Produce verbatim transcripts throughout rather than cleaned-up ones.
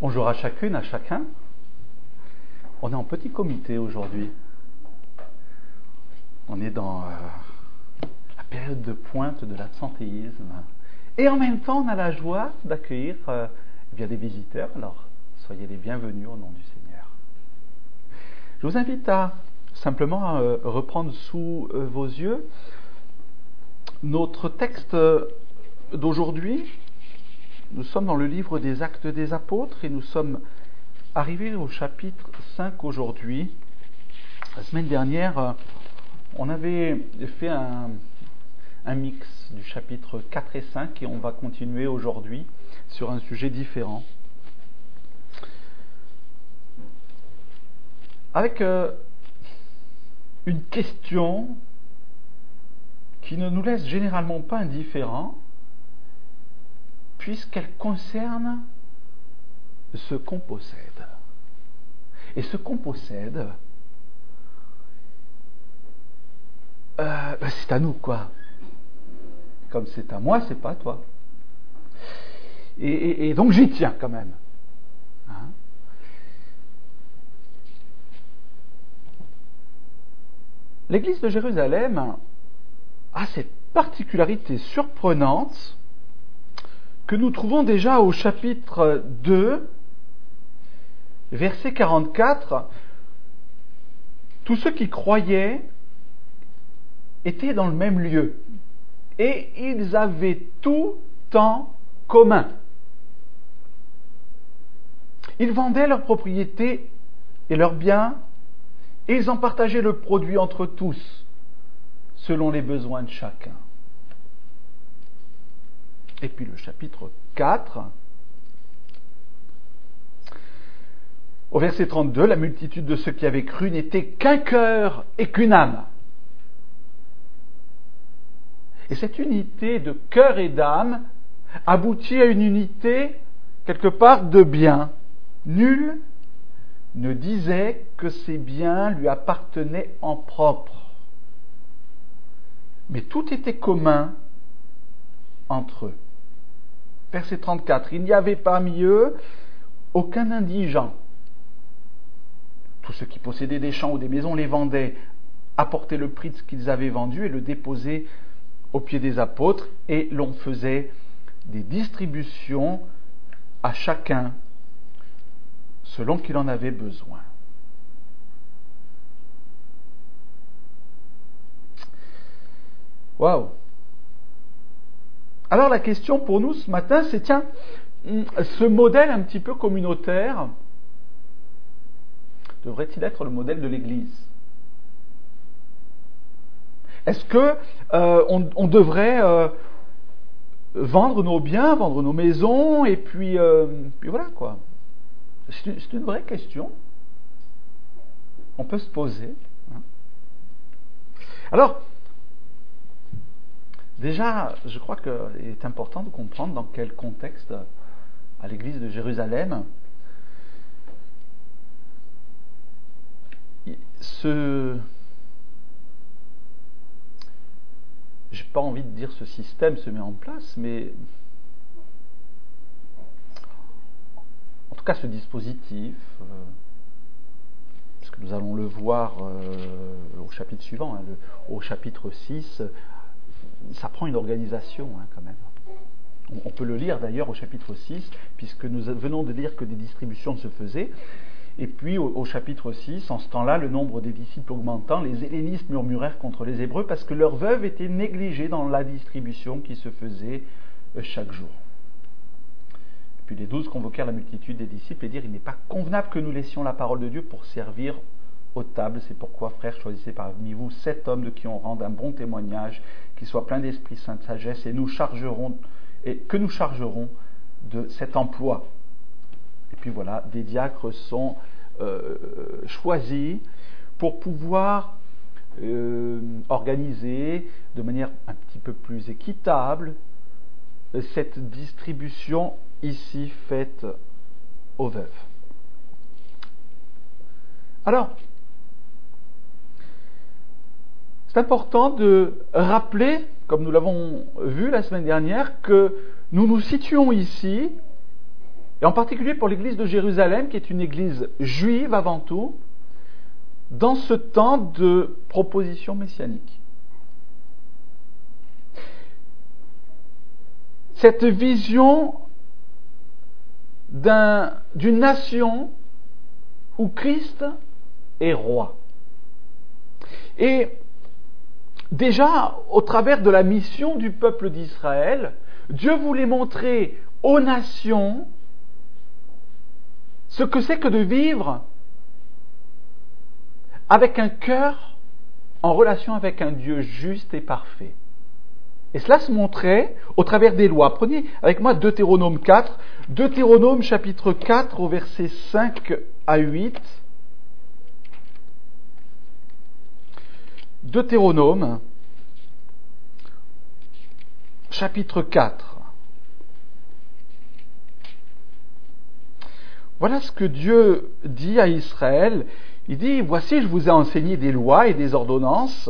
Bonjour à chacune, à chacun. On est en petit comité aujourd'hui. On est dans euh, la période de pointe de l'absentéisme. Et en même temps, on a la joie d'accueillir euh, bien des visiteurs. Alors, soyez les bienvenus au nom du Seigneur. Je vous invite à simplement euh, reprendre sous euh, vos yeux notre texte d'aujourd'hui. Nous sommes dans le livre des Actes des Apôtres et nous sommes arrivés au chapitre cinq aujourd'hui. La semaine dernière, on avait fait un, un mix du chapitre quatre et cinq et on va continuer aujourd'hui sur un sujet différent. Avec euh, une question qui ne nous laisse généralement pas indifférents, puisqu'elle concerne ce qu'on possède. Et ce qu'on possède, euh, ben c'est à nous, quoi. Comme c'est à moi, c'est pas à toi. Et, et, et donc j'y tiens quand même. Hein? L'Église de Jérusalem a cette particularité surprenante que nous trouvons déjà au chapitre deux, verset quarante-quatre. Tous ceux qui croyaient étaient dans le même lieu et ils avaient tout en commun. Ils vendaient leurs propriétés et leurs biens et ils en partageaient le produit entre tous, selon les besoins de chacun. Et puis le chapitre quatre, au verset trente-deux, la multitude de ceux qui avaient cru n'était qu'un cœur et qu'une âme. Et cette unité de cœur et d'âme aboutit à une unité, quelque part, de biens. Nul ne disait que ces biens lui appartenaient en propre. Mais tout était commun entre eux. Verset trente-quatre, il n'y avait parmi eux aucun indigent. Tous ceux qui possédaient des champs ou des maisons les vendaient, apportaient le prix de ce qu'ils avaient vendu et le déposaient aux pieds des apôtres, et l'on faisait des distributions à chacun selon qu'il en avait besoin. Waouh! Alors la question pour nous ce matin, c'est tiens, ce modèle un petit peu communautaire devrait-il être le modèle de l'Église? Est-ce que euh, on, on devrait euh, vendre nos biens, vendre nos maisons, et puis, euh, puis voilà quoi? C'est, c'est une vraie question. On peut se poser. Hein. Alors, déjà, je crois qu'il est important de comprendre dans quel contexte, à l'église de Jérusalem, ce... j'ai pas envie de dire ce système se met en place, mais en tout cas ce dispositif, euh, puisque nous allons le voir euh, au chapitre suivant, hein, le, au chapitre six, ça prend une organisation hein, quand même. On, on peut le lire d'ailleurs au chapitre six, puisque nous venons de lire que des distributions se faisaient. Et puis au, au chapitre six, en ce temps-là, le nombre des disciples augmentant, les hellénistes murmurèrent contre les Hébreux parce que leurs veuves étaient négligées dans la distribution qui se faisait chaque jour. Et puis les douze convoquèrent la multitude des disciples et dirent « Il n'est pas convenable que nous laissions la parole de Dieu pour servir aux tables. C'est pourquoi, frères, choisissez parmi vous sept hommes de qui on rende un bon témoignage, qui soient pleins d'Esprit Saint de sagesse, et nous chargerons, et que nous chargerons de cet emploi. » Et puis voilà, des diacres sont euh, choisis pour pouvoir euh, organiser de manière un petit peu plus équitable cette distribution ici faite aux veuves. Alors, c'est important de rappeler, comme nous l'avons vu la semaine dernière, que nous nous situons ici et en particulier pour l'église de Jérusalem, qui est une église juive avant tout, dans ce temps de proposition messianique. Cette vision d'un, d'une nation où Christ est roi. Et déjà, au travers de la mission du peuple d'Israël, Dieu voulait montrer aux nations ce que c'est que de vivre avec un cœur en relation avec un Dieu juste et parfait. Et cela se montrait au travers des lois. Prenez avec moi Deutéronome quatre, Deutéronome chapitre quatre au verset cinq à huit. Deutéronome chapitre quatre. Voilà ce que Dieu dit à Israël. Il dit, voici, je vous ai enseigné des lois et des ordonnances.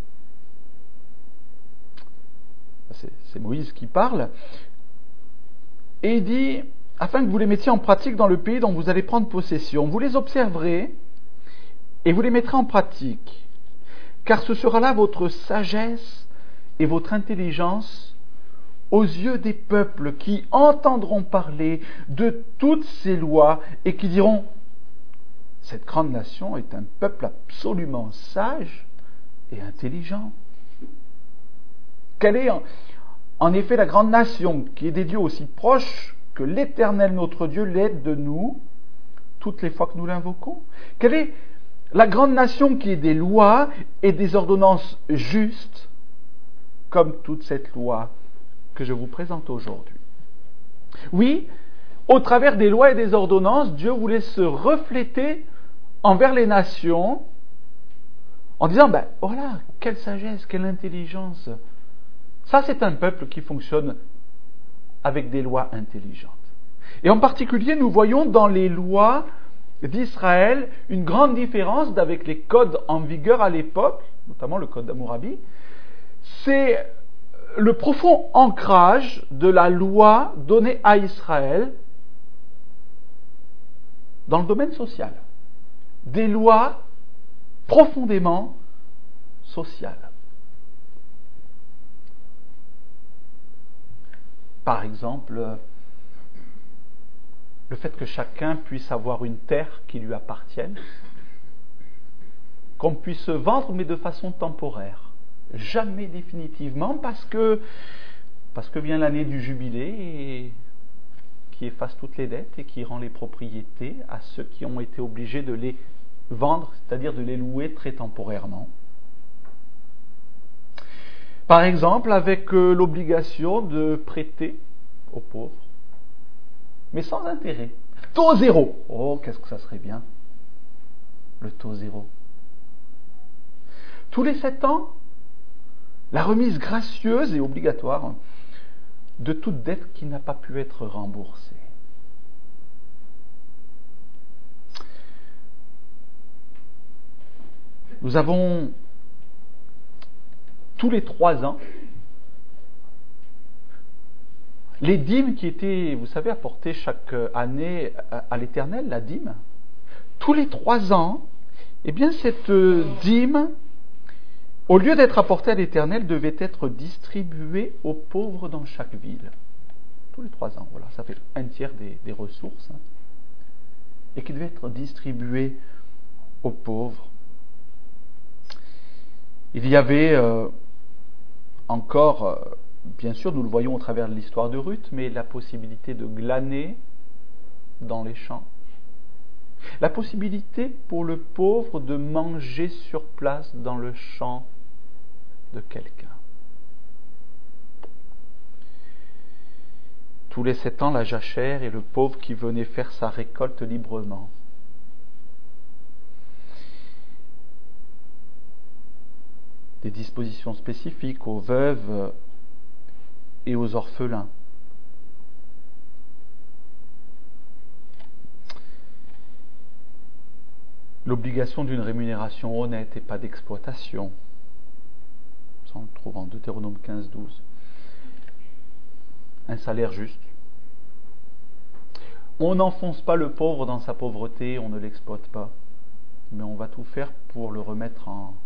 C'est, c'est Moïse qui parle. Et il dit, afin que vous les mettiez en pratique dans le pays dont vous allez prendre possession. Vous les observerez et vous les mettrez en pratique. Car ce sera là votre sagesse et votre intelligence aux yeux des peuples qui entendront parler de toutes ces lois et qui diront, cette grande nation est un peuple absolument sage et intelligent. Quelle est en, en effet la grande nation qui est des dieux aussi proches que l'Éternel notre Dieu l'aide de nous toutes les fois que nous l'invoquons? Quelle est la grande nation qui est des lois et des ordonnances justes comme toute cette loi que je vous présente aujourd'hui? Oui, au travers des lois et des ordonnances, Dieu voulait se refléter envers les nations en disant, ben voilà, quelle sagesse, quelle intelligence. Ça, c'est un peuple qui fonctionne avec des lois intelligentes. Et en particulier, nous voyons dans les lois d'Israël une grande différence avec les codes en vigueur à l'époque, notamment le code d'Hammurabi. C'est le profond ancrage de la loi donnée à Israël dans le domaine social. Des lois profondément sociales. Par exemple, le fait que chacun puisse avoir une terre qui lui appartienne, qu'on puisse se vendre mais de façon temporaire, jamais définitivement, parce que, parce que vient l'année du jubilé et qui efface toutes les dettes et qui rend les propriétés à ceux qui ont été obligés de les vendre, c'est-à-dire de les louer très temporairement. Par exemple, avec euh, l'obligation de prêter aux pauvres, mais sans intérêt. Taux zéro. Oh, qu'est-ce que ça serait bien, le taux zéro. Tous les sept ans, la remise gracieuse et obligatoire de toute dette qui n'a pas pu être remboursée. Nous avons tous les trois ans les dîmes qui étaient, vous savez, apportées chaque année à l'Éternel, la dîme. Tous les trois ans, eh bien cette dîme, au lieu d'être apportée à l'Éternel, devait être distribuée aux pauvres dans chaque ville. Tous les trois ans, voilà, ça fait un tiers des, des ressources, hein, et qui devait être distribuée aux pauvres. Il y avait euh, encore, euh, bien sûr, nous le voyons au travers de l'histoire de Ruth, mais la possibilité de glaner dans les champs. La possibilité pour le pauvre de manger sur place dans le champ de quelqu'un. Tous les sept ans, la jachère et le pauvre qui venait faire sa récolte librement. Des dispositions spécifiques aux veuves et aux orphelins. L'obligation d'une rémunération honnête et pas d'exploitation. Ça, on le trouve en Deutéronome quinze douze. Un salaire juste. On n'enfonce pas le pauvre dans sa pauvreté, on ne l'exploite pas, mais on va tout faire pour le remettre en,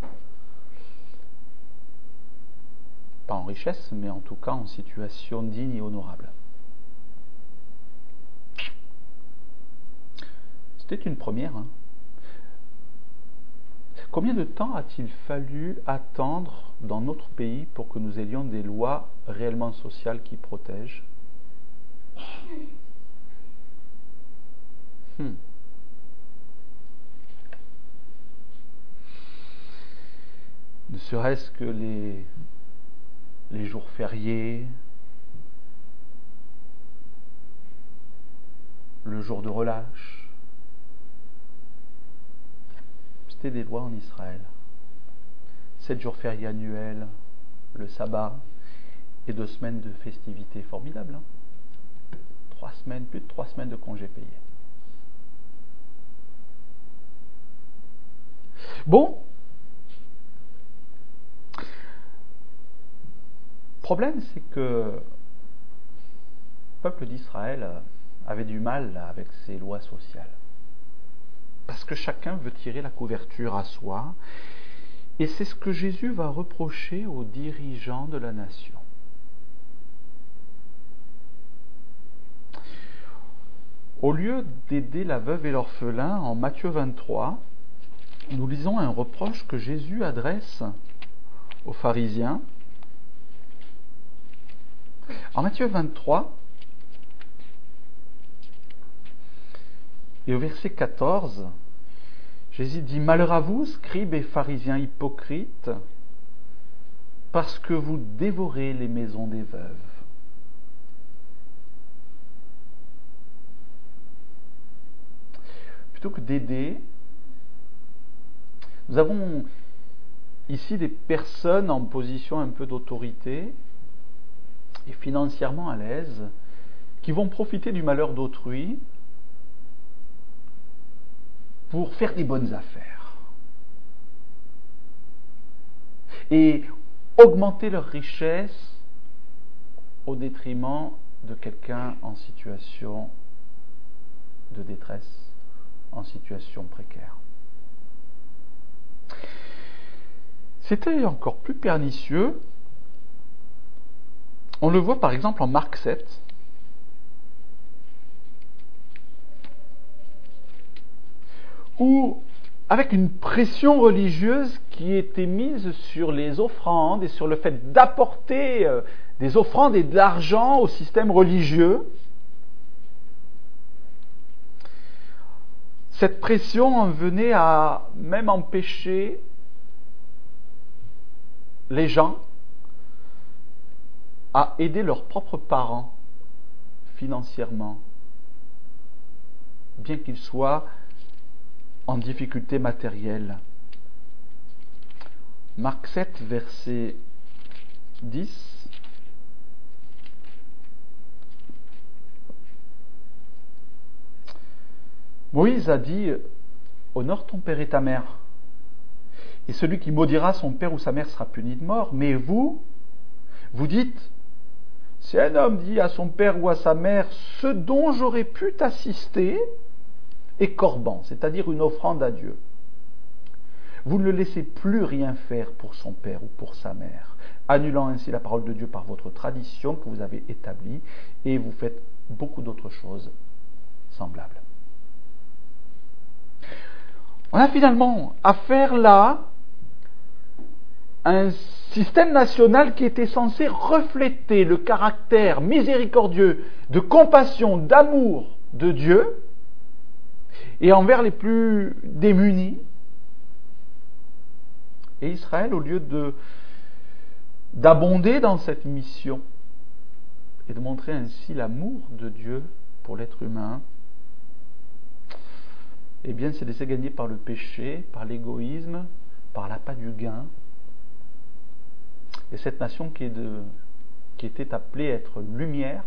pas en richesse, mais en tout cas en situation digne et honorable. C'était une première. Hein. Combien de temps a-t-il fallu attendre dans notre pays pour que nous ayons des lois réellement sociales qui protègent ? hmm. Ne serait-ce que les, les jours fériés, le jour de relâche. C'était des lois en Israël. Sept jours fériés annuels, le sabbat et deux semaines de festivités formidables. Hein. Trois semaines, plus de trois semaines de congés payés. Bon. Le problème, c'est que le peuple d'Israël avait du mal avec ces lois sociales. Parce que chacun veut tirer la couverture à soi. Et c'est ce que Jésus va reprocher aux dirigeants de la nation. Au lieu d'aider la veuve et l'orphelin, en Matthieu vingt-trois, nous lisons un reproche que Jésus adresse aux pharisiens. En Matthieu vingt-trois, et au verset quatorze, Jésus dit « Malheur à vous, scribes et pharisiens hypocrites, parce que vous dévorez les maisons des veuves. » Plutôt que d'aider, nous avons ici des personnes en position un peu d'autorité et financièrement à l'aise qui vont profiter du malheur d'autrui pour faire des bonnes affaires et augmenter leur richesse au détriment de quelqu'un en situation de détresse, en situation précaire. C'était encore plus pernicieux. On le voit par exemple en Marc sept. Où, avec une pression religieuse qui était mise sur les offrandes et sur le fait d'apporter euh, des offrandes et de l'argent au système religieux, cette pression en venait à même empêcher les gens à aider leurs propres parents financièrement, bien qu'ils soient en difficulté matérielle. Marc sept, verset dix. Moïse a dit « Honore ton père et ta mère, et celui qui maudira son père ou sa mère sera puni de mort. Mais vous, vous dites, si un homme dit à son père ou à sa mère, ce dont j'aurais pu t'assister est corban, c'est-à-dire une offrande à Dieu. Vous ne le laissez plus rien faire pour son père ou pour sa mère, annulant ainsi la parole de Dieu par votre tradition que vous avez établie, et vous faites beaucoup d'autres choses semblables. » On a finalement affaire là à un système national qui était censé refléter le caractère miséricordieux, de compassion, d'amour de Dieu, et envers les plus démunis. Et Israël, au lieu de, d'abonder dans cette mission et de montrer ainsi l'amour de Dieu pour l'être humain, eh bien, s'est laissé gagner par le péché, par l'égoïsme, par l'appât du gain. Et cette nation qui, est de, qui était appelée à être lumière,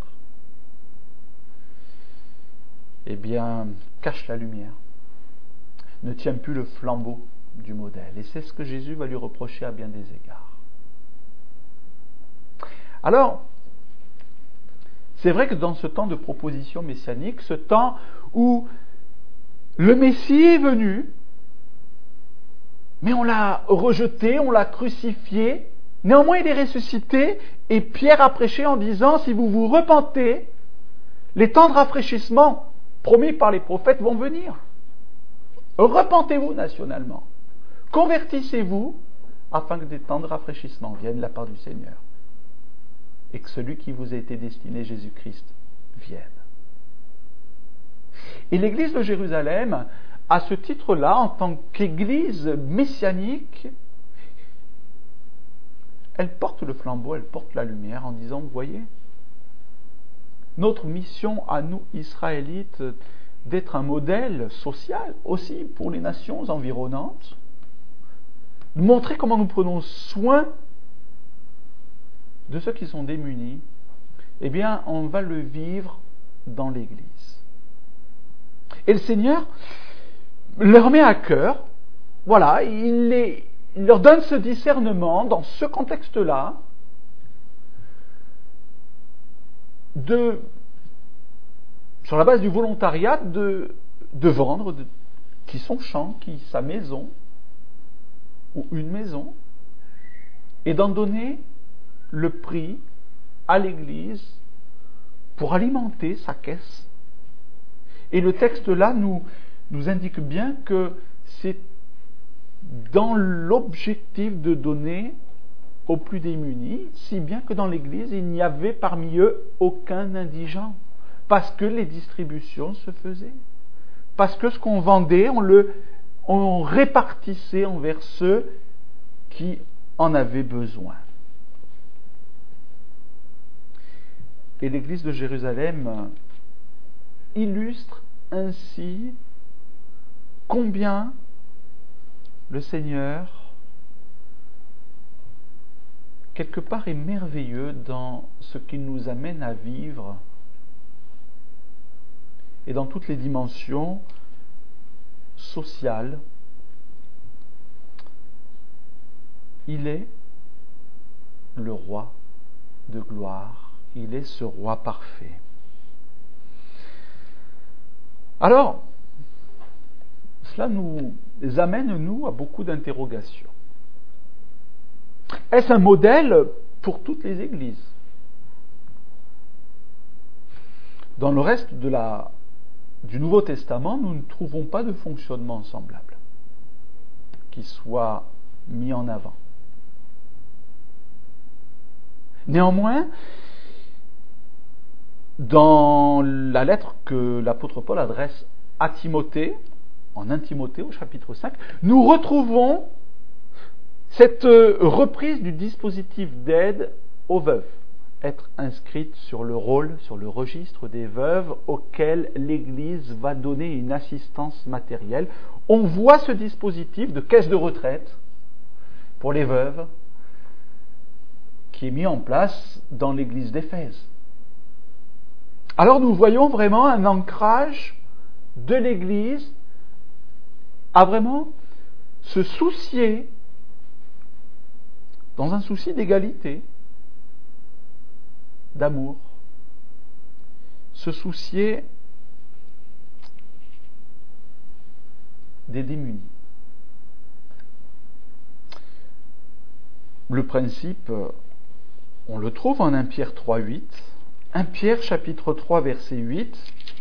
eh bien, cache la lumière, ne tient plus le flambeau du modèle. Et c'est ce que Jésus va lui reprocher à bien des égards. Alors, C'est vrai que dans ce temps de proposition messianique, ce temps où le Messie est venu, mais on l'a rejeté, on l'a crucifié, néanmoins il est ressuscité, et Pierre a prêché en disant, si vous vous repentez, les temps de rafraîchissement promis par les prophètes vont venir. Repentez-vous nationalement, convertissez-vous, afin que des temps de rafraîchissement viennent de la part du Seigneur, et que celui qui vous a été destiné, Jésus-Christ, vienne. Et l'Église de Jérusalem, à ce titre-là, en tant qu'Église messianique, elle porte le flambeau, elle porte la lumière en disant, vous voyez, notre mission à nous, Israélites, d'être un modèle social aussi pour les nations environnantes, de montrer comment nous prenons soin de ceux qui sont démunis, eh bien, on va le vivre dans l'Église. Et le Seigneur leur met à cœur, voilà, il, les, il leur donne ce discernement dans ce contexte-là, de, sur la base du volontariat, de, de vendre de, qui son champ, qui sa maison, ou une maison, et d'en donner le prix à l'Église pour alimenter sa caisse. Et le texte là nous, nous indique bien que c'est dans l'objectif de donner aux plus démunis, si bien que dans l'Église, il n'y avait parmi eux aucun indigent, parce que les distributions se faisaient, parce que ce qu'on vendait, on le on répartissait envers ceux qui en avaient besoin. Et l'Église de Jérusalem illustre ainsi combien le Seigneur, quelque part, est merveilleux dans ce qu'il nous amène à vivre et dans toutes les dimensions sociales. Il est le roi de gloire, il est ce roi parfait. Alors, cela nous amène, nous, à beaucoup d'interrogations. Est-ce un modèle pour toutes les églises ? Dans le reste de la, du Nouveau Testament, nous ne trouvons pas de fonctionnement semblable qui soit mis en avant. Néanmoins, dans la lettre que l'apôtre Paul adresse à Timothée, en un Timothée au chapitre cinq, nous retrouvons cette reprise du dispositif d'aide aux veuves, être inscrite sur le rôle, sur le registre des veuves auquel l'Église va donner une assistance matérielle. On voit ce dispositif de caisse de retraite pour les veuves qui est mis en place dans l'Église d'Éphèse. Alors nous voyons vraiment un ancrage de l'Église à vraiment se soucier, dans un souci d'égalité, d'amour, se soucier des démunis. Le principe, on le trouve en un Pierre trois huit. un Pierre chapitre trois verset huit.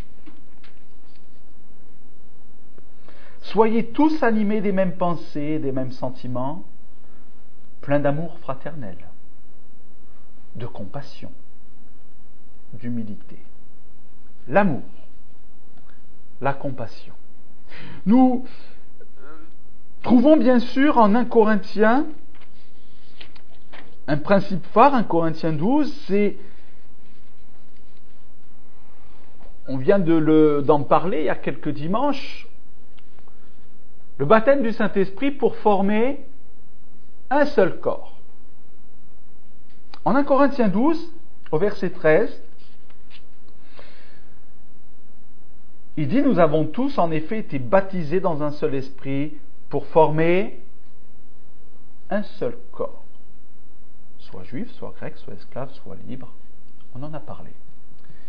Soyez tous animés des mêmes pensées, des mêmes sentiments, pleins d'amour fraternel, de compassion, d'humilité. L'amour, la compassion. Nous trouvons bien sûr en un Corinthiens un principe phare, un Corinthiens douze, c'est, on vient de le, d'en parler il y a quelques dimanches, le baptême du Saint-Esprit pour former un seul corps. En un Corinthiens douze, au verset treize, il dit « Nous avons tous en effet été baptisés dans un seul esprit pour former un seul corps. » Soit juif, soit grec, soit esclave, soit libre. On en a parlé.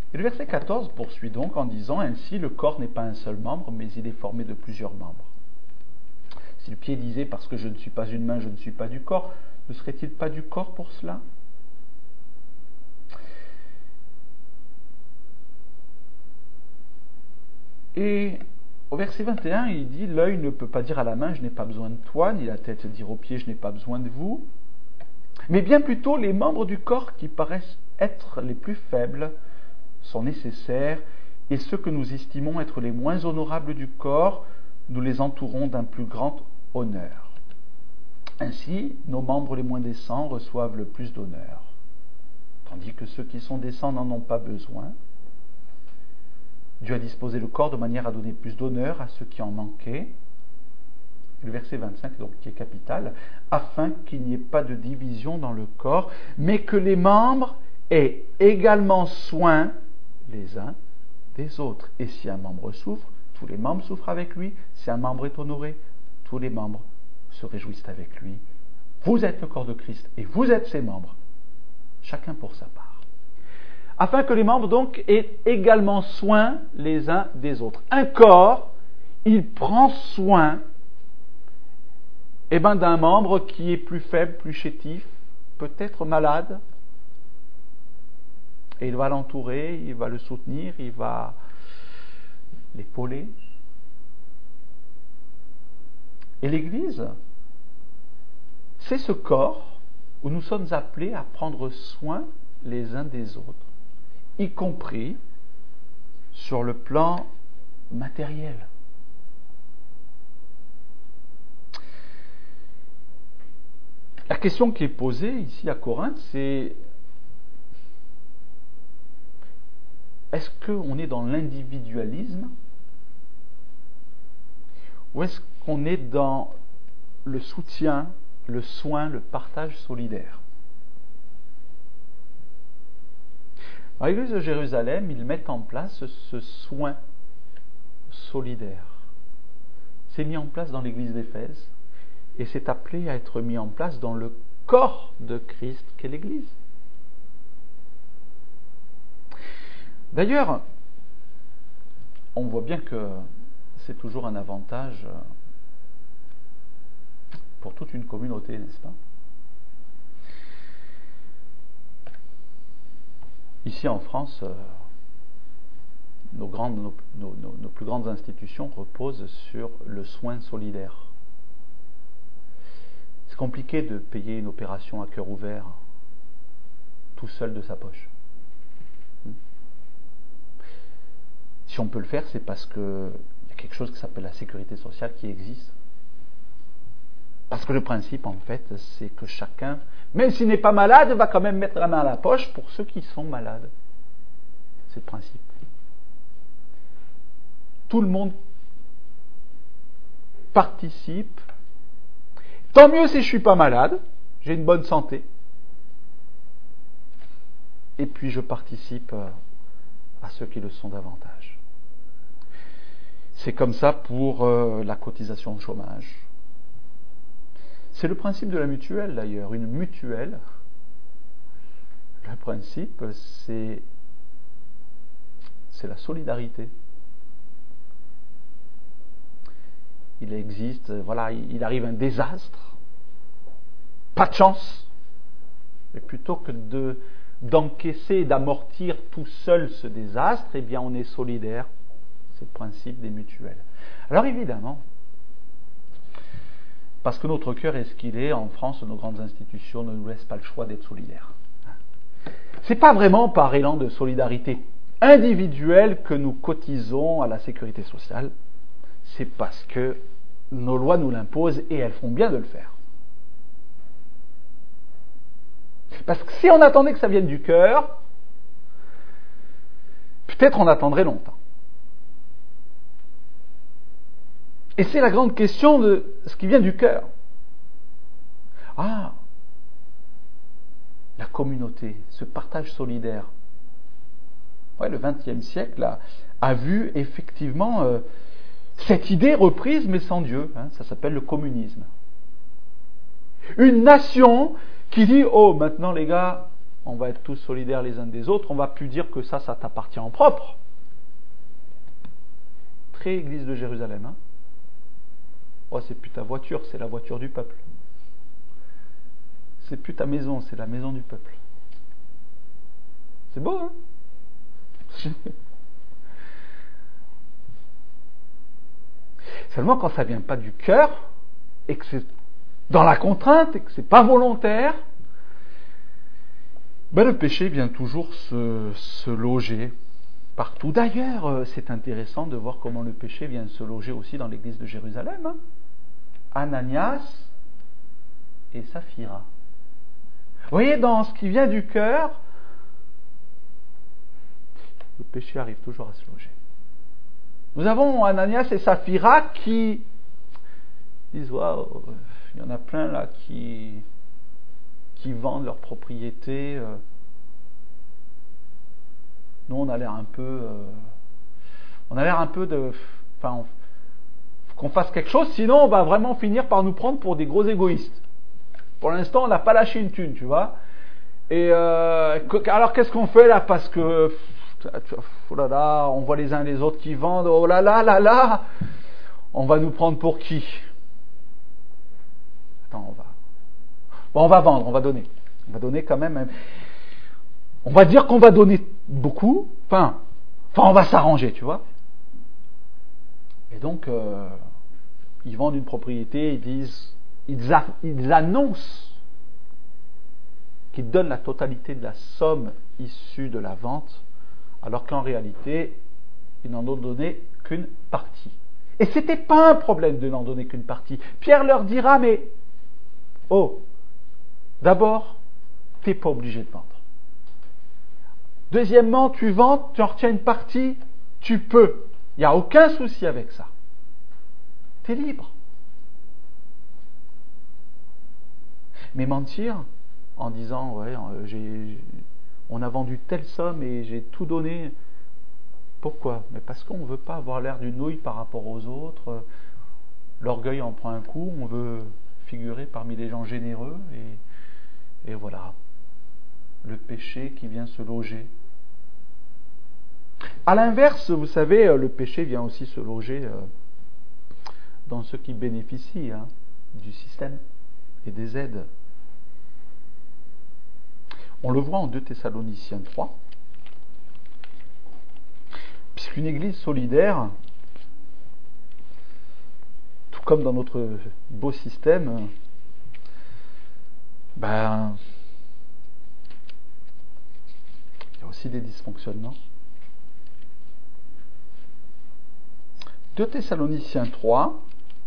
Et le verset quatorze poursuit donc en disant « Ainsi, le corps n'est pas un seul membre, mais il est formé de plusieurs membres. » Si le pied disait « Parce que je ne suis pas une main, je ne suis pas du corps », ne serait-il pas du corps pour cela ? Et au verset vingt et un, il dit « L'œil ne peut pas dire à la main, je n'ai pas besoin de toi, ni la tête dire aux pieds, je n'ai pas besoin de vous. » Mais bien plutôt, les membres du corps qui paraissent être les plus faibles sont nécessaires, et ceux que nous estimons être les moins honorables du corps, nous les entourons d'un plus grand honneur. Ainsi, nos membres les moins décents reçoivent le plus d'honneur, tandis que ceux qui sont décents n'en ont pas besoin. Dieu a disposé le corps de manière à donner plus d'honneur à ceux qui en manquaient. Le verset vingt-cinq, donc, qui est capital, afin qu'il n'y ait pas de division dans le corps, mais que les membres aient également soin les uns des autres. Et si un membre souffre, tous les membres souffrent avec lui. Si un membre est honoré, tous les membres se réjouissent avec lui. Vous êtes le corps de Christ et vous êtes ses membres, chacun pour sa part. Afin que les membres donc aient également soin les uns des autres. Un corps, il prend soin eh ben, d'un membre qui est plus faible, plus chétif, peut-être malade, et il va l'entourer, il va le soutenir, il va l'épauler. Et l'Église, c'est ce corps où nous sommes appelés à prendre soin les uns des autres, y compris sur le plan matériel. La question qui est posée ici à Corinthe, c'est est-ce qu'on est dans l'individualisme ou est-ce qu'on est dans le soutien, le soin, le partage solidaire? À l'Église de Jérusalem, ils mettent en place ce soin solidaire. C'est mis en place dans l'Église d'Éphèse et c'est appelé à être mis en place dans le corps de Christ qu'est l'Église. D'ailleurs, on voit bien que c'est toujours un avantage pour toute une communauté, n'est-ce pas? Ici en France, nos, grandes, nos, nos, nos plus grandes institutions reposent sur le soin solidaire. C'est compliqué de payer une opération à cœur ouvert tout seul de sa poche. Si on peut le faire, c'est parce qu'il y a quelque chose qui s'appelle la sécurité sociale qui existe. Parce que le principe, en fait, c'est que chacun, même s'il n'est pas malade, va quand même mettre la main à la poche pour ceux qui sont malades. C'est le principe. Tout le monde participe. Tant mieux si je ne suis pas malade, j'ai une bonne santé. Et puis je participe à ceux qui le sont davantage. C'est comme ça pour euh, la cotisation au chômage. C'est le principe de la mutuelle d'ailleurs. Une mutuelle, le principe, c'est, c'est la solidarité. Il existe, voilà, il arrive un désastre, pas de chance. Et plutôt que de, d'encaisser et d'amortir tout seul ce désastre, eh bien on est solidaire. C'est le principe des mutuelles. Alors évidemment, parce que notre cœur est ce qu'il est, en France, nos grandes institutions ne nous laissent pas le choix d'être solidaires. C'est pas vraiment par élan de solidarité individuelle que nous cotisons à la sécurité sociale, c'est parce que nos lois nous l'imposent et elles font bien de le faire. Parce que si on attendait que ça vienne du cœur, peut-être on attendrait longtemps. Et c'est la grande question de ce qui vient du cœur. Ah, la communauté, ce partage solidaire. Ouais, le vingtième siècle a, a vu effectivement euh, cette idée reprise, mais sans Dieu. Hein, ça s'appelle le communisme. Une nation qui dit « Oh, maintenant les gars, on va être tous solidaires les uns des autres, on va plus dire que ça, ça t'appartient en propre. Très Église de Jérusalem. Hein. Oh, c'est plus ta voiture, c'est la voiture du peuple. C'est plus ta maison, c'est la maison du peuple. C'est beau, hein? Seulement quand ça vient pas du cœur, et que c'est dans la contrainte, et que c'est pas volontaire, ben le péché vient toujours se, se loger partout. D'ailleurs, c'est intéressant de voir comment le péché vient se loger aussi dans l'église de Jérusalem. Hein. Ananias et Saphira. Vous voyez, dans ce qui vient du cœur, le péché arrive toujours à se loger. Nous avons Ananias et Saphira qui disent, waouh, il y en a plein là qui, qui vendent leurs propriétés. Nous, on a l'air un peu, euh, on a l'air un peu de, enfin, on, qu'on fasse quelque chose, sinon on va vraiment finir par nous prendre pour des gros égoïstes. Pour l'instant, on n'a pas lâché une thune, tu vois. Et euh, alors, qu'est-ce qu'on fait là? Parce que, oh là là, on voit les uns les autres qui vendent. Oh là là là là, on va nous prendre pour qui? Attends, on va. Bon, on va vendre, on va donner. On va donner quand même. On va dire qu'on va donner beaucoup. Enfin, enfin, on va s'arranger, tu vois. Et donc, euh, ils vendent une propriété, ils disent. Ils, a, ils annoncent qu'ils donnent la totalité de la somme issue de la vente, alors qu'en réalité, ils n'en ont donné qu'une partie. Et ce n'était pas un problème de n'en donner qu'une partie. Pierre leur dira, mais, oh, d'abord, tu n'es pas obligé de vendre. Deuxièmement, tu vends, tu en retiens une partie, tu peux. Il n'y a aucun souci avec ça. Tu es libre. Mais mentir en disant, ouais, j'ai, on a vendu telle somme et j'ai tout donné. Pourquoi? Mais parce qu'on ne veut pas avoir l'air d'une nouille par rapport aux autres. L'orgueil en prend un coup, on veut figurer parmi les gens généreux. Et, et voilà, le péché qui vient se loger. À l'inverse, vous savez, le péché vient aussi se loger dans ceux qui bénéficient hein, du système et des aides. On le voit en deux Thessaloniciens trois. Puisqu'une église solidaire, tout comme dans notre beau système, ben, il y a aussi des dysfonctionnements. deux Thessaloniciens trois,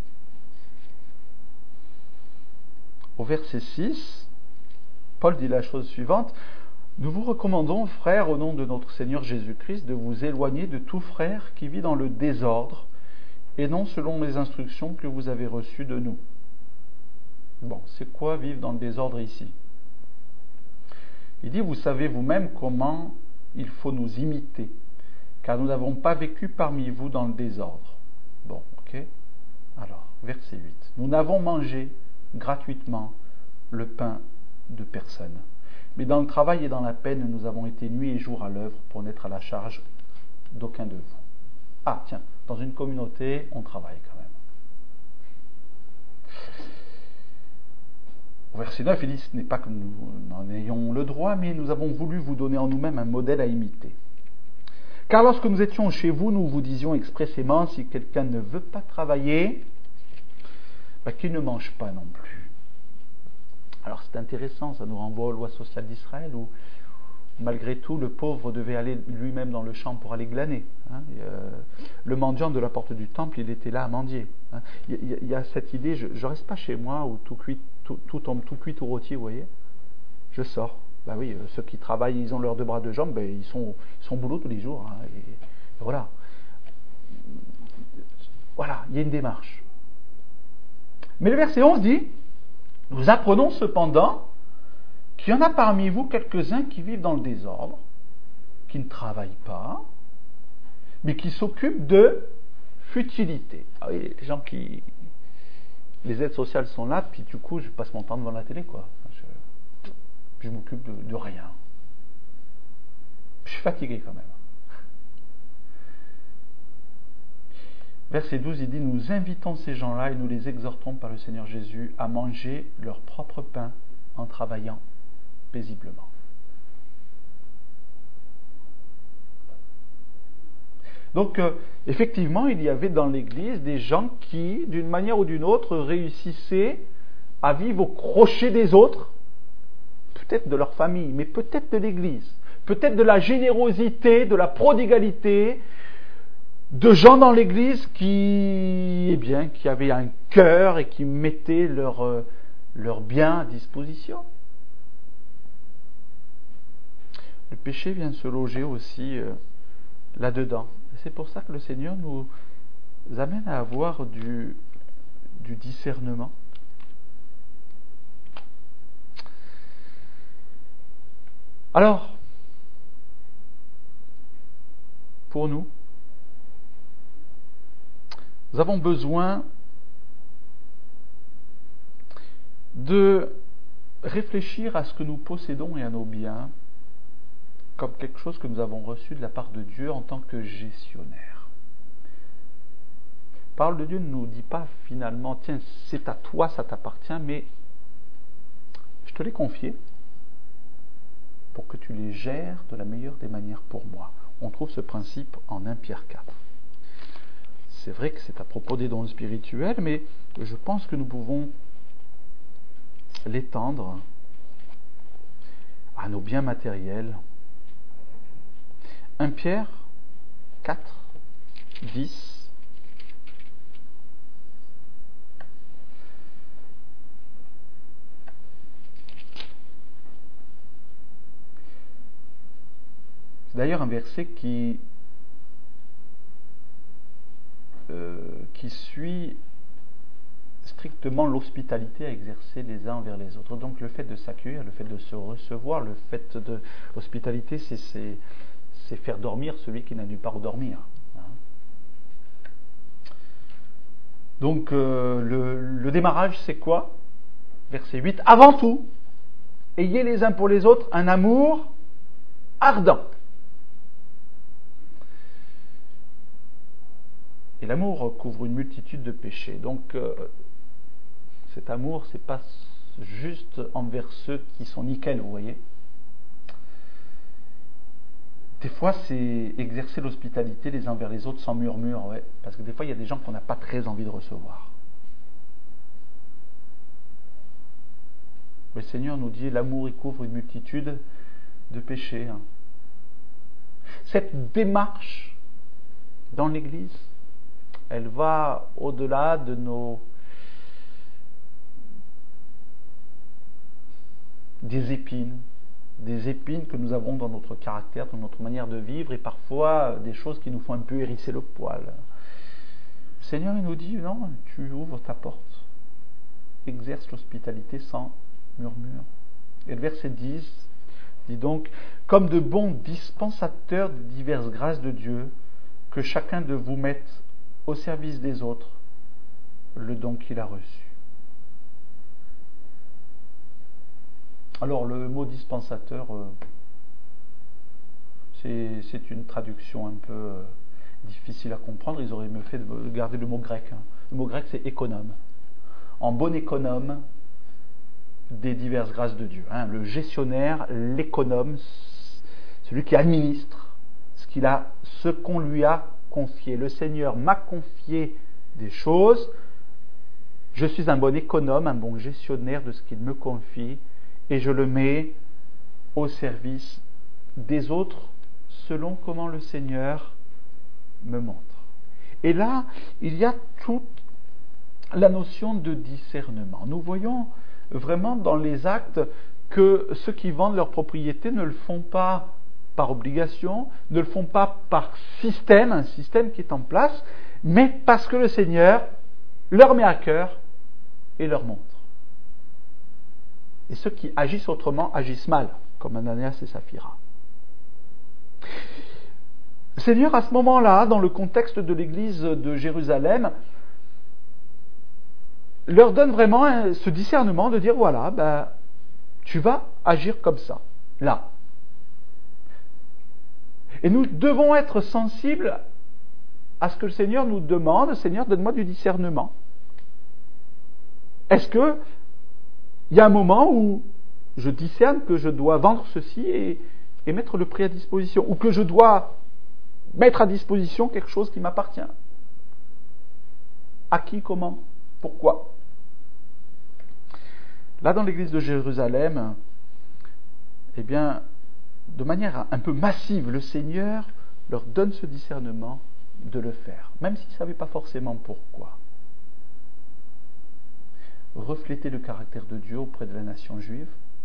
au verset six, Paul dit la chose suivante: nous vous recommandons, frères, au nom de notre Seigneur Jésus-Christ, de vous éloigner de tout frère qui vit dans le désordre et non selon les instructions que vous avez reçues de nous. Bon, c'est quoi vivre dans le désordre ici? Il dit, vous savez vous-même comment il faut nous imiter, car nous n'avons pas vécu parmi vous dans le désordre. Bon, ok. Alors, verset huit. Nous n'avons mangé gratuitement le pain de personne. Mais dans le travail et dans la peine, nous avons été nuit et jour à l'œuvre pour n'être à la charge d'aucun de vous. Ah, tiens, dans une communauté, on travaille quand même. Au verset neuf, il dit, ce n'est pas que nous n'en ayons le droit, mais nous avons voulu vous donner en nous-mêmes un modèle à imiter. Car lorsque nous étions chez vous, nous vous disions expressément, si quelqu'un ne veut pas travailler, ben, qu'il ne mange pas non plus. Alors c'est intéressant, ça nous renvoie aux lois sociales d'Israël où malgré tout le pauvre devait aller lui-même dans le champ pour aller glaner. Hein. Et, euh, le mendiant de la porte du temple, il était là à mendier. Hein. Il, y a, il y a cette idée, je ne reste pas chez moi où tout, cuit, tout, tout tombe tout cuit, tout rôti, vous voyez. Je sors. Ben oui, euh, ceux qui travaillent, ils ont leurs deux bras, deux jambes, ben, ils, sont, ils sont au boulot tous les jours. Hein. Et, et voilà. Voilà, il y a une démarche. Mais le verset onze dit, nous apprenons cependant qu'il y en a parmi vous quelques-uns qui vivent dans le désordre, qui ne travaillent pas, mais qui s'occupent de futilité. Ah oui, les gens qui... Les aides sociales sont là, puis du coup, je passe mon temps devant la télé, quoi. Je, je m'occupe de, de rien. Je suis fatigué quand même. Verset douze, il dit, nous invitons ces gens-là et nous les exhortons par le Seigneur Jésus à manger leur propre pain en travaillant paisiblement. Donc, euh, effectivement, il y avait dans l'Église des gens qui, d'une manière ou d'une autre, réussissaient à vivre au crochet des autres, peut-être de leur famille, mais peut-être de l'Église, peut-être de la générosité, de la prodigalité, de gens dans l'Église qui, eh bien, qui avaient un cœur et qui mettaient leur, euh, leur bien à disposition. Le péché vient se loger aussi euh, là-dedans. C'est pour ça que le Seigneur nous amène à avoir du, du discernement. Alors, pour nous, nous avons besoin de réfléchir à ce que nous possédons et à nos biens comme quelque chose que nous avons reçu de la part de Dieu en tant que gestionnaire. La parole de Dieu ne nous dit pas finalement, tiens, c'est à toi, ça t'appartient, mais je te l'ai confié pour que tu les gères de la meilleure des manières pour moi. On trouve ce principe en premier Pierre quatre. C'est vrai que c'est à propos des dons spirituels, mais je pense que nous pouvons l'étendre à nos biens matériels. premier Pierre quatre, dix. C'est d'ailleurs un verset qui, euh, qui suit strictement l'hospitalité à exercer les uns envers les autres. Donc le fait de s'accueillir, le fait de se recevoir, le fait de l'hospitalité, c'est, c'est, c'est faire dormir celui qui n'a nulle part où dormir. Hein. Donc euh, le, le démarrage, c'est quoi ? Verset huit. Avant tout, ayez les uns pour les autres un amour ardent. Et l'amour couvre une multitude de péchés. Donc euh, cet amour, c'est pas juste envers ceux qui sont nickel, vous voyez. Des fois, c'est exercer l'hospitalité les uns vers les autres sans murmure, ouais. Parce que des fois, il y a des gens qu'on n'a pas très envie de recevoir. Le Seigneur nous dit, l'amour, il couvre une multitude de péchés. Hein. Cette démarche dans l'Église, elle va au-delà de nos des épines, des épines que nous avons dans notre caractère, dans notre manière de vivre, et parfois des choses qui nous font un peu hérisser le poil. Le Seigneur, il nous dit, non, tu ouvres ta porte, exerce l'hospitalité sans murmure. Et le verset dix dit donc, comme de bons dispensateurs de diverses grâces de Dieu, que chacun de vous mette au service des autres le don qu'il a reçu. Alors le mot dispensateur, euh, c'est, c'est une traduction un peu euh, difficile à comprendre. Ils auraient mieux fait de garder le mot grec. Hein. Le mot grec, c'est économe. En bon économe des diverses grâces de Dieu. Hein. Le gestionnaire, l'économe, celui qui administre ce qu'il a, ce qu'on lui a confié. Le Seigneur m'a confié des choses. Je suis un bon économe, un bon gestionnaire de ce qu'il me confie. Et je le mets au service des autres selon comment le Seigneur me montre. Et là, il y a toute la notion de discernement. Nous voyons vraiment dans les actes que ceux qui vendent leur propriété ne le font pas par obligation, ne le font pas par système, un système qui est en place, mais parce que le Seigneur leur met à cœur et leur montre. Et ceux qui agissent autrement agissent mal, comme Ananias et Saphira. Le Seigneur, à ce moment-là, dans le contexte de l'église de Jérusalem, leur donne vraiment ce discernement de dire, voilà, ben, tu vas agir comme ça, là. Et nous devons être sensibles à ce que le Seigneur nous demande. Seigneur, donne-moi du discernement. Est-ce que il y a un moment où je discerne que je dois vendre ceci et, et mettre le prix à disposition, ou que je dois mettre à disposition quelque chose qui m'appartient? À qui, comment, pourquoi? Là, dans l'église de Jérusalem, eh bien, de manière un peu massive, le Seigneur leur donne ce discernement de le faire, même s'ils ne savaient pas forcément pourquoi. Refléter le caractère de Dieu auprès de la nation juive,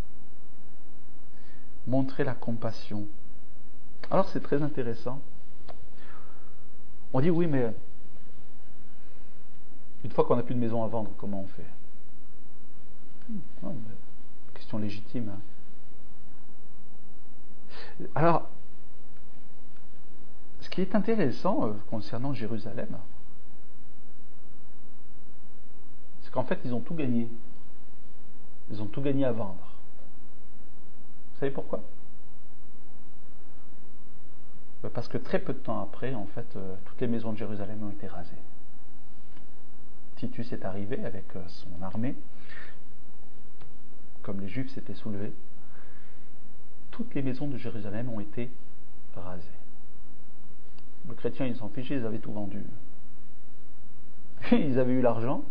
montrer la compassion. Alors c'est très intéressant. On dit oui, mais une fois qu'on n'a plus de maison à vendre, comment on fait? Non, question légitime. Hein. Alors, ce qui est intéressant euh, concernant Jérusalem, c'est qu'en fait, ils ont tout gagné. Ils ont tout gagné à vendre. Vous savez pourquoi? Parce que très peu de temps après, en fait, euh, toutes les maisons de Jérusalem ont été rasées. Titus est arrivé avec euh, son armée, comme les Juifs s'étaient soulevés. Toutes les maisons de Jérusalem ont été rasées. Les chrétiens, ils s'en fichaient, ils avaient tout vendu. Ils avaient eu l'argent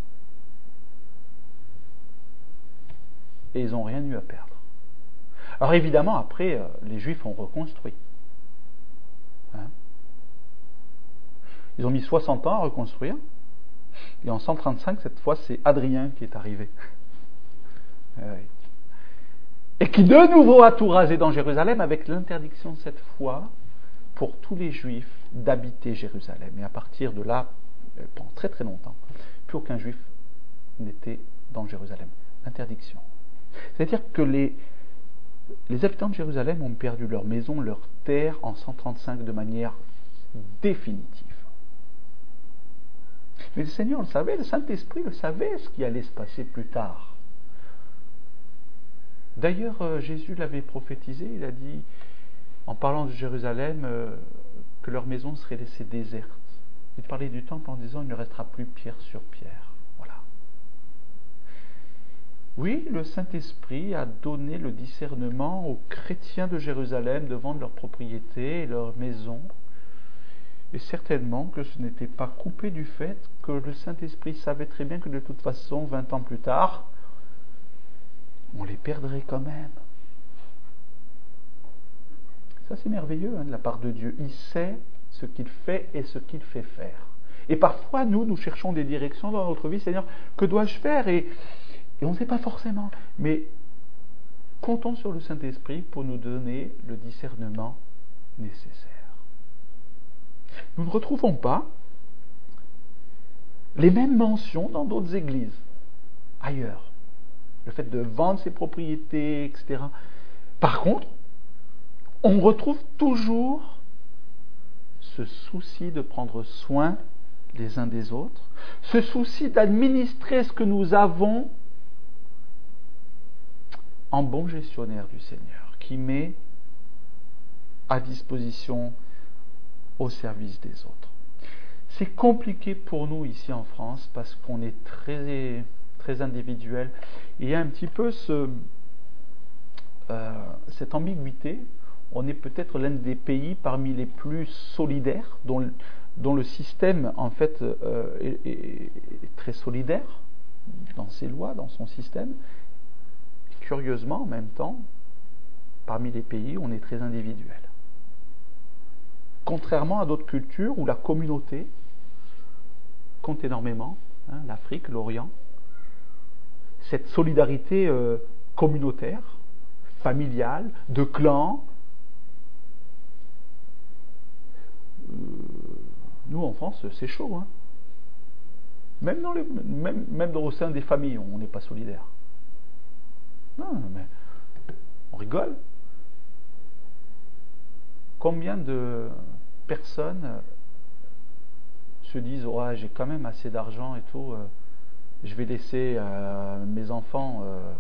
et ils n'ont rien eu à perdre. Alors évidemment, après, euh, les Juifs ont reconstruit. Hein? Ils ont mis soixante ans à reconstruire. Et en cent trente-cinq, cette fois, c'est Adrien qui est arrivé. Et qui de nouveau a tout rasé dans Jérusalem, avec l'interdiction cette fois pour tous les Juifs d'habiter Jérusalem. Et à partir de là, pendant très très longtemps, plus aucun Juif n'était dans Jérusalem. Interdiction. C'est-à-dire que les, les habitants de Jérusalem ont perdu leur maison, leur terre en cent trente-cinq de manière définitive. Mais le Seigneur le savait, le Saint-Esprit le savait, ce qui allait se passer plus tard. D'ailleurs, euh, Jésus l'avait prophétisé, il a dit, en parlant de Jérusalem, euh, que leur maison serait laissée déserte. Il parlait du temple en disant, il ne restera plus pierre sur pierre. Voilà. Oui, le Saint-Esprit a donné le discernement aux chrétiens de Jérusalem de vendre leurs propriétés et leurs maisons. Et certainement que ce n'était pas coupé du fait que le Saint-Esprit savait très bien que de toute façon, vingt ans plus tard, on les perdrait quand même. Ça, c'est merveilleux hein, de la part de Dieu. Il sait ce qu'il fait et ce qu'il fait faire. Et parfois, nous, nous cherchons des directions dans notre vie. Seigneur, que dois-je faire? Et, et on ne sait pas forcément. Mais comptons sur le Saint-Esprit pour nous donner le discernement nécessaire. Nous ne retrouvons pas les mêmes mentions dans d'autres églises, ailleurs. Le fait de vendre ses propriétés, et cetera. Par contre, on retrouve toujours ce souci de prendre soin les uns des autres, ce souci d'administrer ce que nous avons en bon gestionnaire du Seigneur, qui met à disposition au service des autres. C'est compliqué pour nous ici en France parce qu'on est très, très individuel. Il y a un petit peu ce, euh, cette ambiguïté. On est peut-être l'un des pays parmi les plus solidaires, dont, dont le système en fait euh, est, est, est très solidaire dans ses lois, dans son système. Et curieusement, en même temps, parmi les pays, on est très individuel. Contrairement à d'autres cultures où la communauté compte énormément, hein, l'Afrique, l'Orient, cette solidarité euh, communautaire, familiale, de clans. Euh, nous en France, c'est chaud. Hein. Même, dans les, même, même dans, au sein des familles, on n'est pas solidaire. Non, mais on rigole. Combien de personnes se disent oh, j'ai quand même assez d'argent et tout, euh, je vais laisser euh, mes enfants euh,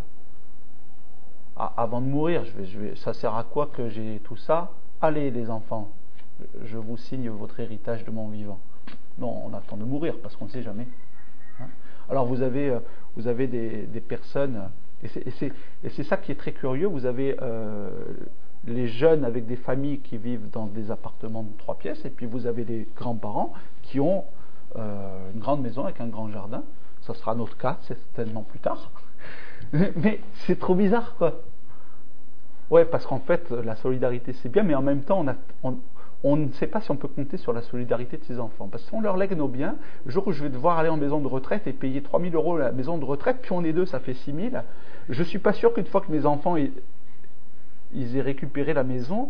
à, avant de mourir, je vais, je vais, ça sert à quoi que j'ai tout ça? Allez les enfants, je vous signe votre héritage de mon vivant. Non, on attend de mourir parce qu'on ne sait jamais. Hein? Alors vous avez, vous avez des, des personnes, et c'est, et, c'est, et c'est ça qui est très curieux, vous avez euh, les jeunes avec des familles qui vivent dans des appartements de trois pièces, et puis vous avez des grands-parents qui ont euh, une grande maison avec un grand jardin. Ça sera notre cas certainement plus tard. Mais c'est trop bizarre, quoi. Ouais, parce qu'en fait, la solidarité c'est bien, mais en même temps, on, a, on, on ne sait pas si on peut compter sur la solidarité de ses enfants. Parce que si on leur lègue nos biens, le jour où je vais devoir aller en maison de retraite et payer trois mille euros la maison de retraite, puis on est deux, ça fait six mille, je ne suis pas sûr qu'une fois que mes enfants ils, ils aient récupéré la maison,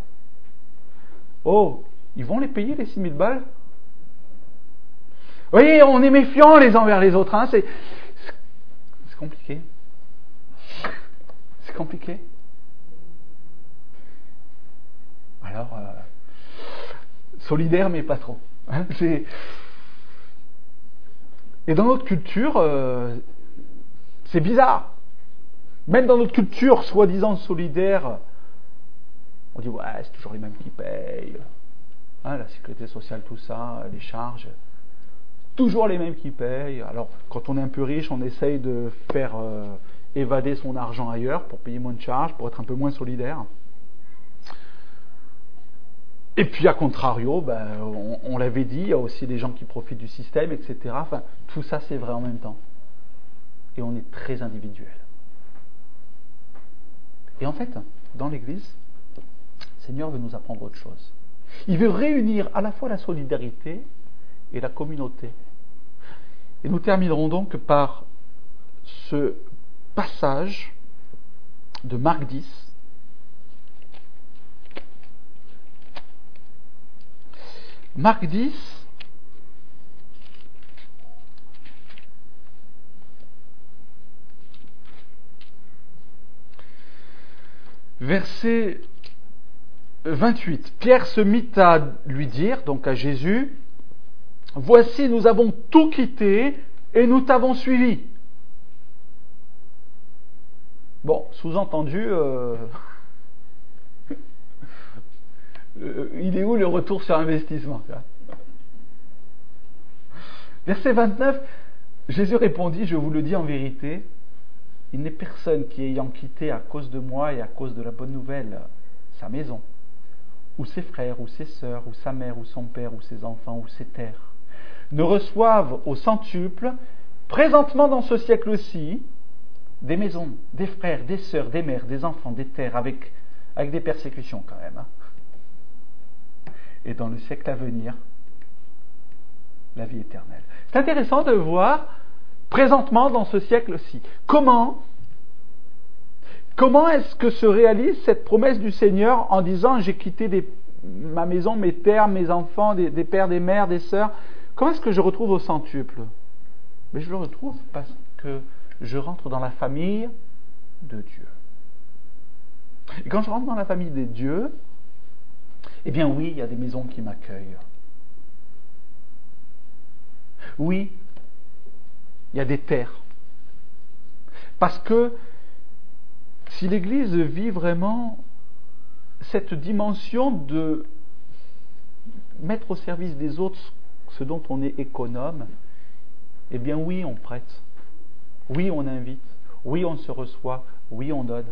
oh, ils vont les payer les six mille balles. Vous voyez, on est méfiants les uns envers les autres. Hein, c'est, c'est compliqué. C'est compliqué. Alors, euh, solidaire, mais pas trop. Hein, c'est... Et dans notre culture, euh, c'est bizarre. Même dans notre culture, soi-disant solidaire, on dit, ouais, c'est toujours les mêmes qui payent. Hein, la sécurité sociale, tout ça, les charges. Toujours les mêmes qui payent. Alors, quand on est un peu riche, on essaye de faire euh, évader son argent ailleurs pour payer moins de charges, pour être un peu moins solidaire. Et puis, à contrario, ben, on, on l'avait dit, il y a aussi des gens qui profitent du système, et cetera. Enfin, tout ça, c'est vrai en même temps. Et on est très individuel. Et en fait, dans l'Église, le Seigneur veut nous apprendre autre chose. Il veut réunir à la fois la solidarité et la communauté. Et nous terminerons donc par ce passage de Marc dix. Marc dix, verset vingt-huit. Pierre se mit à lui dire, donc à Jésus, « Voici, nous avons tout quitté et nous t'avons suivi. » Bon, sous-entendu, euh, il est où le retour sur investissement? Verset vingt-neuf, Jésus répondit, « Je vous le dis en vérité, il n'est personne qui, ayant quitté à cause de moi et à cause de la bonne nouvelle sa maison, ou ses frères, ou ses sœurs, ou sa mère, ou son père, ou ses enfants, ou ses terres, ne reçoivent au centuple, présentement dans ce siècle-ci, des maisons, des frères, des sœurs, des mères, des enfants, des terres, avec, avec des persécutions quand même. Hein. Et dans le siècle à venir, la vie éternelle. C'est intéressant de voir, présentement dans ce siècle-ci, comment, comment est-ce que se réalise cette promesse du Seigneur en disant « j'ai quitté des, ma maison, mes terres, mes enfants, des, des pères, des mères, des sœurs ». Comment est-ce que je retrouve au centuple? Mais je le retrouve parce que je rentre dans la famille de Dieu. Et quand je rentre dans la famille des dieux, eh bien oui, il y a des maisons qui m'accueillent. Oui, il y a des terres. Parce que si l'Église vit vraiment cette dimension de mettre au service des autres ce dont on est économe, eh bien oui, on prête. Oui, on invite. Oui, on se reçoit. Oui, on donne.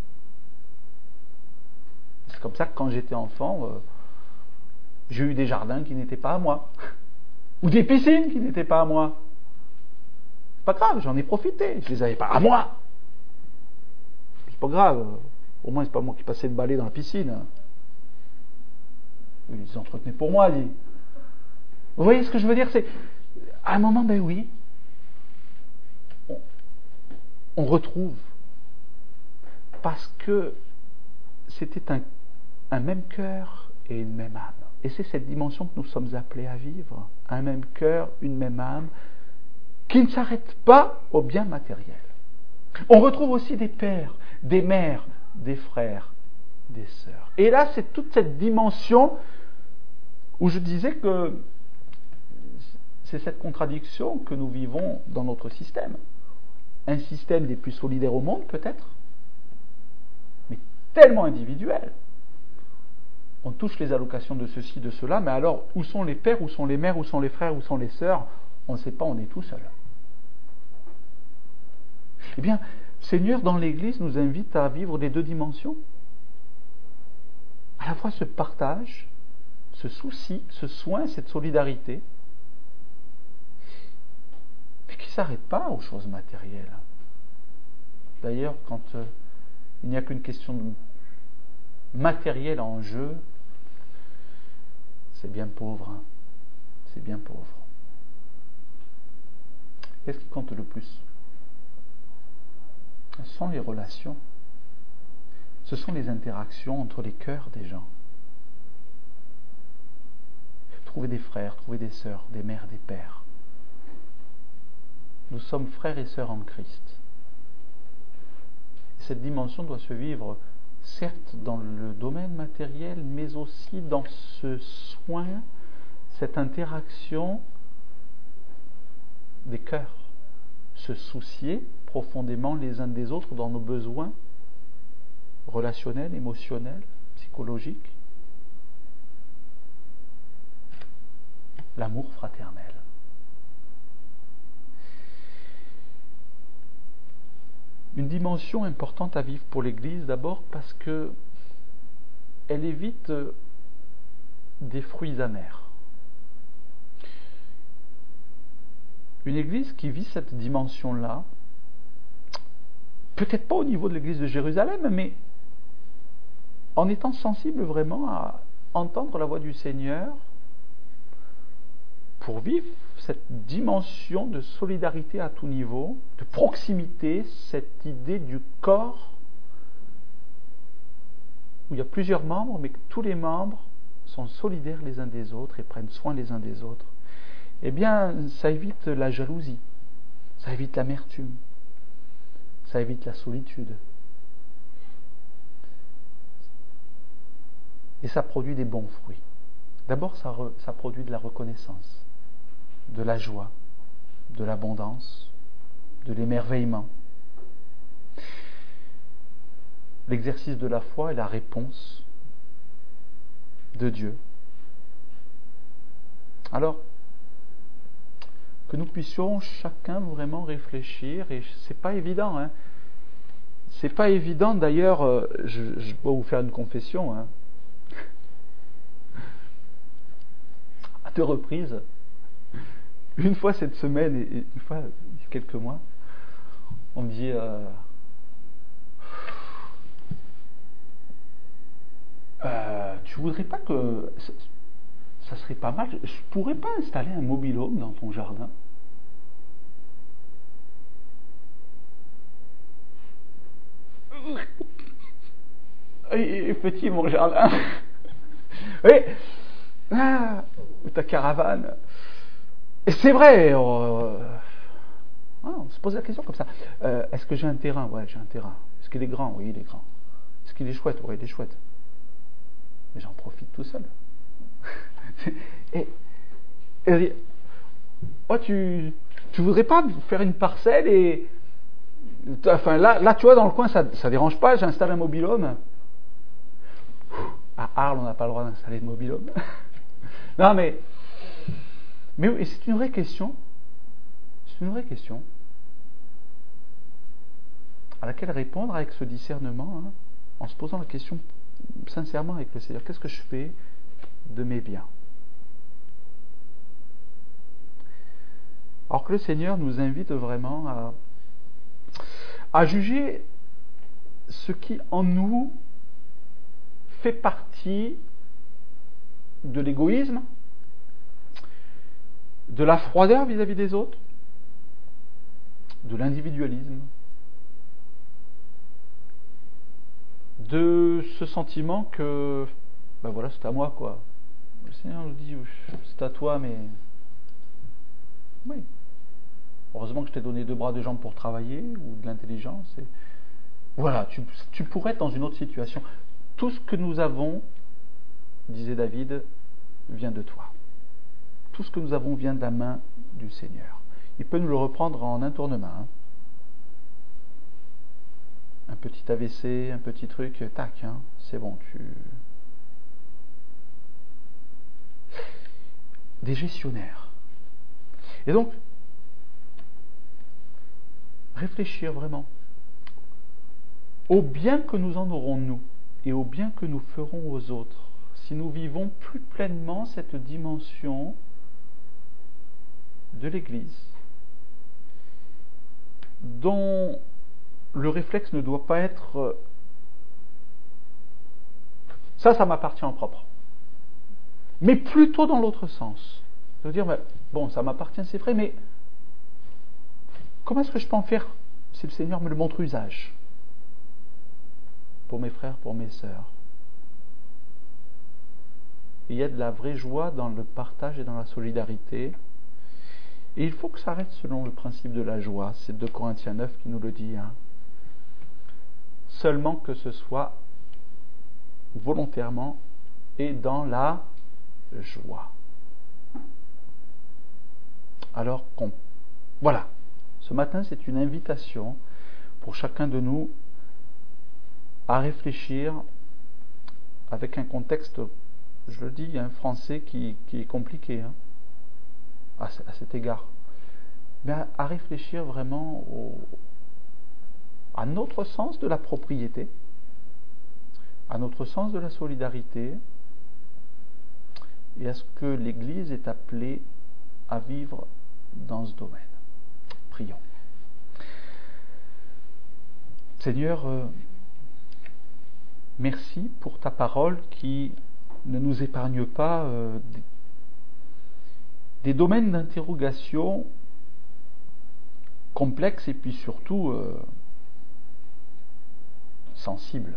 C'est comme ça que quand j'étais enfant, euh, j'ai eu des jardins qui n'étaient pas à moi. Ou des piscines qui n'étaient pas à moi. C'est pas grave, j'en ai profité. Je les avais pas à moi. C'est pas grave. Au moins, c'est pas moi qui passais le balai dans la piscine. Ils les entretenaient pour moi, dit. Vous voyez ce que je veux dire? C'est, à un moment, ben oui, on, on retrouve. Parce que c'était un, un même cœur et une même âme. Et c'est cette dimension que nous sommes appelés à vivre. Un même cœur, une même âme, qui ne s'arrête pas au bien matériel. On retrouve aussi des pères, des mères, des frères, des sœurs. Et là, c'est toute cette dimension où je disais que c'est cette contradiction que nous vivons dans notre système. Un système des plus solidaires au monde, peut-être, mais tellement individuel. on touche les allocations de ceci, de cela, mais alors où sont les pères, où sont les mères, où sont les frères, où sont les sœurs? On ne sait pas, on est tout seul. Eh bien, le Seigneur dans l'Église nous invite à vivre les deux dimensions. À la fois ce partage, ce souci, ce soin, cette solidarité, mais qui ne s'arrête pas aux choses matérielles. D'ailleurs, quand euh, il n'y a qu'une question de matériel en jeu, c'est bien pauvre. Hein. C'est bien pauvre. Qu'est-ce qui compte le plus? Ce sont les relations. Ce sont les interactions entre les cœurs des gens. Trouver des frères, trouver des sœurs, des mères, des pères. Nous sommes frères et sœurs en Christ. Cette dimension doit se vivre, certes, dans le domaine matériel, mais aussi dans ce soin, cette interaction des cœurs. Se soucier profondément les uns des autres dans nos besoins relationnels, émotionnels, psychologiques. L'amour fraternel. Une dimension importante à vivre pour l'Église, d'abord parce que elle évite des fruits amers. Une Église qui vit cette dimension-là, peut-être pas au niveau de l'Église de Jérusalem, mais en étant sensible vraiment à entendre la voix du Seigneur pour vivre cette dimension de solidarité à tout niveau, de proximité, cette idée du corps où il y a plusieurs membres, mais que tous les membres sont solidaires les uns des autres et prennent soin les uns des autres, eh bien, ça évite la jalousie, ça évite l'amertume, ça évite la solitude. Et ça produit des bons fruits. D'abord, ça, re, ça produit de la reconnaissance, de la joie, de l'abondance, de l'émerveillement. L'exercice de la foi est la réponse de Dieu. Alors, que nous puissions chacun vraiment réfléchir, et c'est pas évident, hein. C'est pas évident, d'ailleurs, euh, je, je vais vous faire une confession, hein. À deux reprises, une fois cette semaine et une fois il y a quelques mois, on me dit euh, euh, tu voudrais pas que ça, ça serait pas mal, je pourrais pas installer un mobil-home dans ton jardin? Il est petit mon jardin. Oui. Ah, ta caravane. Et c'est vrai, euh, ah, on se pose la question comme ça. Euh, est-ce que j'ai un terrain? Ouais, j'ai un terrain. Est-ce qu'il est grand? Oui, il est grand. Est-ce qu'il est chouette? Oui, il est chouette. Mais j'en profite tout seul. et, et oh, tu, tu voudrais pas faire une parcelle et, enfin là, là, tu vois, dans le coin, ça, ça dérange pas. J'installe un mobil-home. À Arles, on n'a pas le droit d'installer de mobil-home. Non, mais, mais c'est une vraie question. C'est une vraie question à laquelle répondre avec ce discernement, hein, en se posant la question sincèrement avec le Seigneur. Qu'est-ce que je fais de mes biens? Alors que le Seigneur nous invite vraiment à, à juger ce qui en nous fait partie de l'égoïsme, de la froideur vis-à-vis des autres, de l'individualisme, de ce sentiment que ben voilà, c'est à moi quoi. Le Seigneur nous dit c'est à toi, mais oui. Heureusement que je t'ai donné deux bras, deux jambes pour travailler, ou de l'intelligence. Et voilà, tu, tu pourrais être dans une autre situation. Tout ce que nous avons, disait David, vient de toi. Tout ce que nous avons vient de la main du Seigneur. Il peut nous le reprendre en un tournement. Hein. Un petit A V C, un petit truc, tac, hein, c'est bon, tu... des gestionnaires. Et donc, réfléchir vraiment au bien que nous en aurons nous et au bien que nous ferons aux autres si nous vivons plus pleinement cette dimension de l'Église, dont le réflexe ne doit pas être « ça, ça m'appartient en propre », mais plutôt dans l'autre sens. De dire ben, « bon, ça m'appartient, c'est vrai, mais comment est-ce que je peux en faire, si le Seigneur me le montre, usage pour mes frères, pour mes sœurs ?» Il y a de la vraie joie dans le partage et dans la solidarité. Et il faut que ça reste selon le principe de la joie. C'est deux Corinthiens neuf qui nous le dit. Hein. Seulement que ce soit volontairement et dans la joie. Alors qu'on... Voilà. Ce matin, c'est une invitation pour chacun de nous à réfléchir avec un contexte, je le dis, un français qui, qui est compliqué hein, à, à cet égard. Mais à, à réfléchir vraiment au, à notre sens de la propriété, à notre sens de la solidarité, et à ce que l'Église est appelée à vivre dans ce domaine. Prions. Seigneur, euh, merci pour ta parole qui ne nous épargne pas euh, des, des domaines d'interrogation complexes et puis surtout euh, sensibles.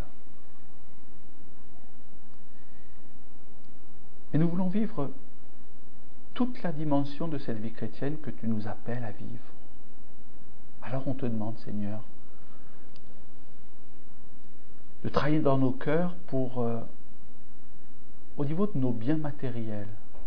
Et nous voulons vivre toute la dimension de cette vie chrétienne que tu nous appelles à vivre. Alors on te demande, Seigneur, de travailler dans nos cœurs pour, euh, au niveau de nos biens matériels,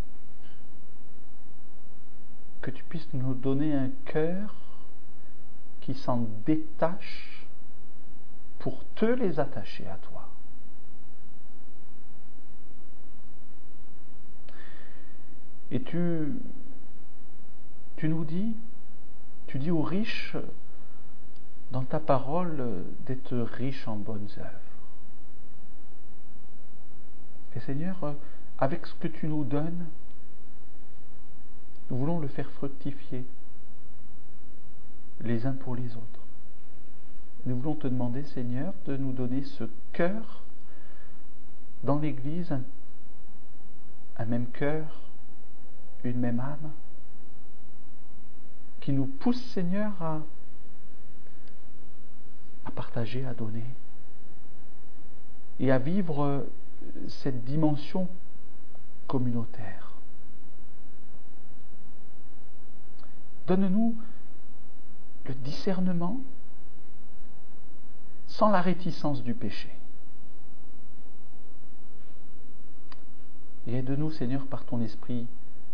que tu puisses nous donner un cœur qui s'en détache pour te les attacher à toi. Et tu, tu nous dis, tu dis aux riches dans ta parole d'être riches en bonnes œuvres. Et Seigneur, avec ce que tu nous donnes, nous voulons le faire fructifier les uns pour les autres. Nous voulons te demander, Seigneur, de nous donner ce cœur dans l'Église, un, un même cœur, une même âme, qui nous pousse, Seigneur, à, à partager, à donner, et à vivre cette dimension communautaire. Donne-nous le discernement sans la réticence du péché. Et aide-nous, Seigneur, par ton esprit,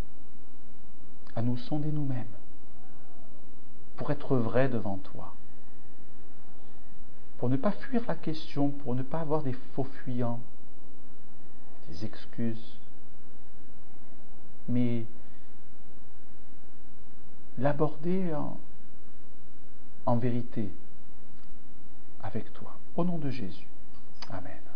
à nous sonder nous-mêmes pour être vrais devant toi, pour ne pas fuir la question, pour ne pas avoir des faux fuyants, des excuses, mais l'aborder en, en vérité avec toi. Au nom de Jésus. Amen.